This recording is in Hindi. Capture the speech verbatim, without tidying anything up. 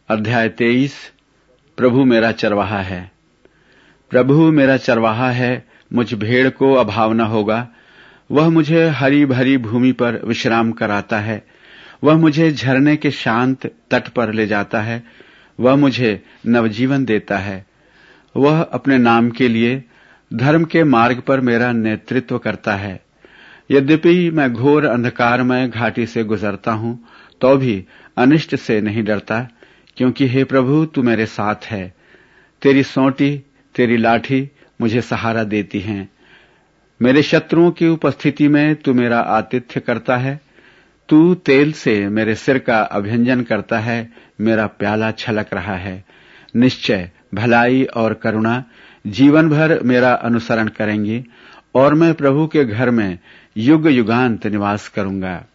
अध्याय तेईस। प्रभु मेरा चरवाहा है। प्रभु मेरा चरवाहा है, मुझ भेड़ को अभाव न होगा। वह मुझे हरी भरी भूमि पर विश्राम कराता है। वह मुझे झरने के शांत तट पर ले जाता है। वह मुझे नवजीवन देता है। वह अपने नाम के लिए धर्म के मार्ग पर मेरा नेतृत्व करता है। यद्यपि मैं घोर अंधकारमय घाटी से गुजरता हूं, तो भी अनिष्ट से नहीं डरता, क्योंकि हे प्रभु तू मेरे साथ है। तेरी सोंटी, तेरी लाठी मुझे सहारा देती हैं। मेरे शत्रुओं की उपस्थिति में तू मेरा आतिथ्य करता है। तू तेल से मेरे सिर का अभ्यंजन करता है। मेरा प्याला छलक रहा है। निश्चय भलाई और करुणा जीवन भर मेरा अनुसरण करेंगी, और मैं प्रभु के घर में युग युगांत निवास करूंगा।